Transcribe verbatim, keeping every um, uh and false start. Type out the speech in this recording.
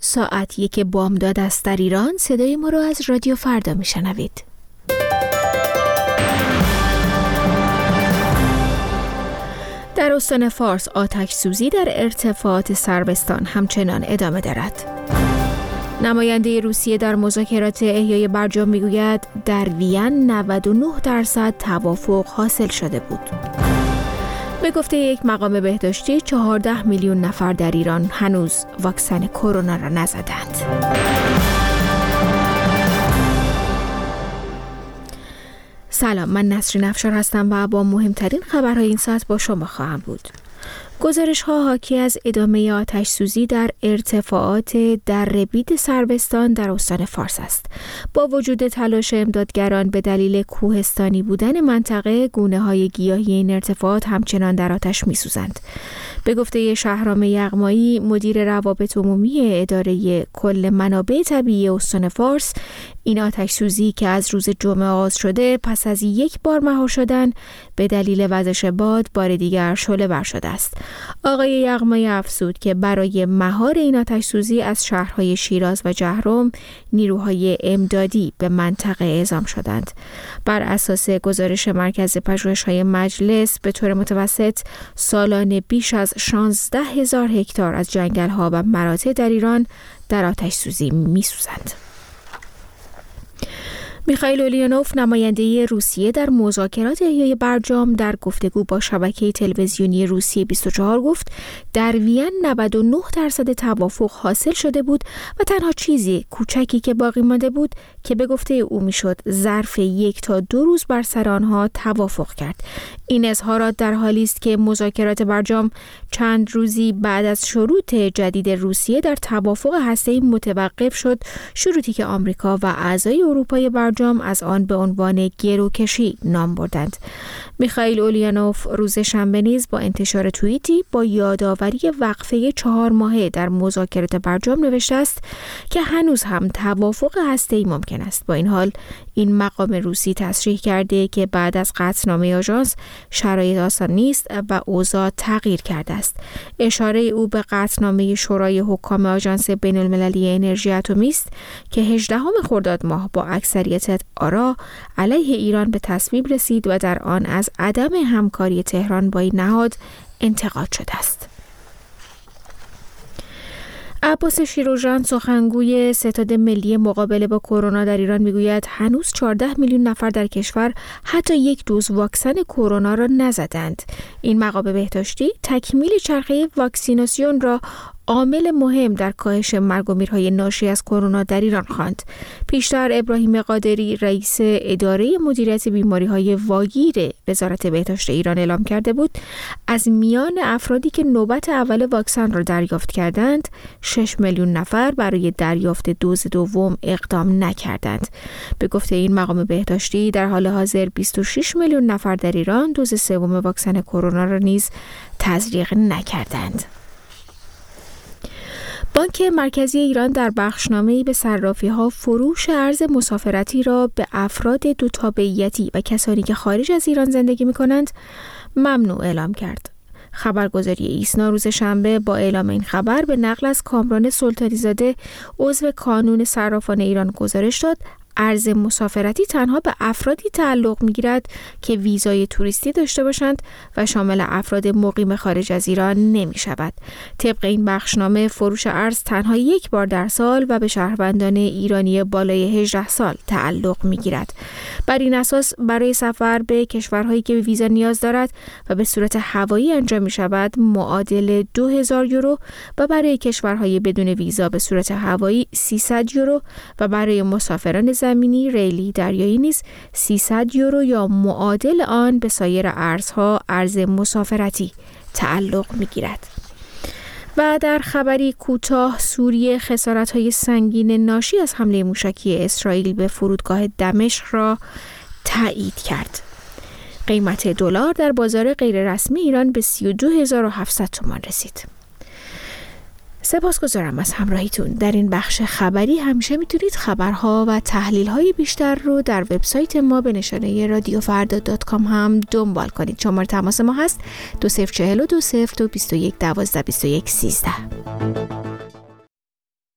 ساعت یک بامداد است در ایران. صدای ما را از رادیو فردا میشنوید. در استان فارس آتش سوزی در ارتفاعات سروستان همچنان ادامه دارد. نماینده روسیه در مذاکرات احیای برجام میگوید در وین نود و نه درصد توافق حاصل شده بود. به گفته یک مقام بهداشتی چهارده میلیون نفر در ایران هنوز واکسن کرونا را نزدند. سلام، من نسرین افشار هستم و با مهمترین خبرهای این ساعت با شما خواهم بود. گزارش ها حاکی از ادامه آتش سوزی در ارتفاعات دره بید سروستان در استان فارس است. با وجود تلاش امدادگران به دلیل کوهستانی بودن منطقه، گونه های گیاهی این ارتفاعات همچنان در آتش می سوزند. به گفته شهرام یغمایی، مدیر روابط عمومی اداره کل منابع طبیعی استان فارس، این آتش سوزی که از روز جمعه آغاز شده پس از یک بار مهار شدن به دلیل وزش باد بار دیگر شعله ور شده است. آقای یغمایی افزود که برای مهار این آتش سوزی از شهرهای شیراز و جهرم نیروهای امدادی به منطقه اعزام شدند. بر اساس گزارش مرکز پژوهش‌های مجلس به طور متوسط سالانه بیش از شانزده هزار هکتار از جنگل‌ها و مراتع در ایران در آتش سوزی می‌سوزند. میخائیل اولینوف، نماینده روسیه در مذاکرات احیای برجام، در گفتگو با شبکه تلویزیونی روسیه بیست و چهار گفت در وین نود و نه درصد توافق حاصل شده بود و تنها چیزی کوچکی که باقی مانده بود که به گفته او میشد ظرف یک تا دو روز بر سر آنها توافق کرد. این اظهارات در حالی است که مذاکرات برجام چند روزی بعد از شروط جدید روسیه در توافق هسته‌ای متوقف شد، شروطی که آمریکا و اعضای اروپای برجام از آن به عنوان گروکشی نام بردند. میخائیل اولینوف روز شنبه نیز با انتشار توییتی با یادآوری وقفه چهار ماهه در مذاکرات برجام نوشته است که هنوز هم توافق هسته‌ای ممکن است. با این حال این مقام روسی تصریح کرده که بعد از قطعنامه آژانس شرایط آسان نیست و اوضاع تغییر کرده است. اشاره او به قطعنامه شورای حکام آژانس بین‌المللی انرژی اتمی است که هجدهم خرداد ماه با اکثریت آرا علیه ایران به تصویب رسید و در آن از عدم همکاری تهران با این نهاد انتقاد شده است. عباس شیروژان، سخنگوی ستاد ملی مقابله با کرونا در ایران، میگوید هنوز چهارده میلیون نفر در کشور حتی یک دوز واکسن کرونا را نزدند. این مقام بهداشتی تکمیل چرخه واکسیناسیون را عامل مهم در کاهش مرگ و میرهای ناشی از کرونا در ایران خواند. پیشتر ابراهیم قادری، رئیس اداره مدیریت بیماری‌های واگیر وزارت بهداشت ایران، اعلام کرده بود از میان افرادی که نوبت اول واکسن را دریافت کردند، شش میلیون نفر برای دریافت دوز دوم اقدام نکردند. به گفته این مقام بهداشتی در حال حاضر بیست و شش میلیون نفر در ایران دوز سوم واکسن کرونا را نیز تزریق نکردند. بانک مرکزی ایران در بخشنامه‌ای به صرافی‌ها فروش ارز مسافرتی را به افراد دو تابعیتی و کسانی که خارج از ایران زندگی می‌کنند ممنوع اعلام کرد. خبرگزاری ایسنا روز شنبه با اعلام این خبر به نقل از کامران سلطانی زاده، عضو کانون صرافان ایران، گزارش داد ارز مسافرتی تنها به افرادی تعلق می‌گیرد که ویزای توریستی داشته باشند و شامل افراد مقیم خارج از ایران نمی‌شود. طبق این بخشنامه فروش ارز تنها یک بار در سال و به شهروندان ایرانی بالای هجده سال تعلق می‌گیرد. بر این اساس برای سفر به کشورهایی که به ویزا نیاز دارد و به صورت هوایی انجام می‌شود معادل دو هزار یورو و برای کشورهای بدون ویزا به صورت هوایی سیصد یورو و برای مسافران زمینی، ریلی، دریایی نیز سیصد یورو یا معادل آن به سایر ارزها ارز مسافرتی تعلق می‌گیرد. و در خبری کوتاه، سوریه خسارت‌های سنگین ناشی از حمله موشکی اسرائیل به فرودگاه دمشق را تایید کرد. قیمت دلار در بازار غیررسمی ایران به سی و دو هزار و هفتصد تومان رسید. سپاسگزارم از همراهیتون. در این بخش خبری همیشه میتونید خبرها و تحلیل‌های بیشتر رو در وبسایت ما به نشانه رادیو فردا دات کام هم دنبال کنید. شماره تماس ما هست دو صفر چهل و دو صفر دو بیست و یک دوازده بیست و یک سیزده.